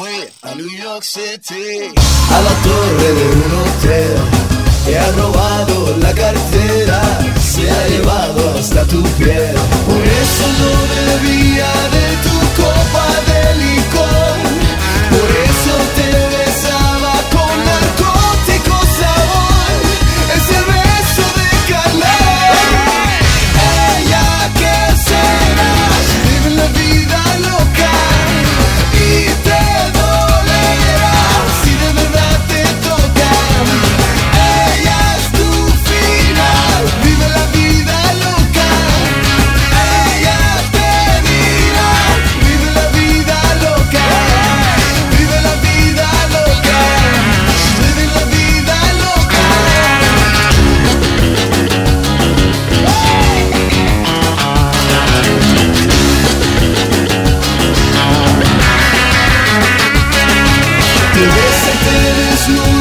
fue a New York City, a la torre de un hotel, que ha robado la cartera, se ha llevado hasta tu piel. Por eso no bebía de tu copa de licor, por eso te besaba con narcótico sabor, es el beso de calor. Ella que será, vive la vida loca y te dolerá si de verdad te toca. Ella es tu final, vive la vida loca. Ella te dirá, vive la vida loca, vive la vida loca, vive la vida loca. Te besa y te desnuda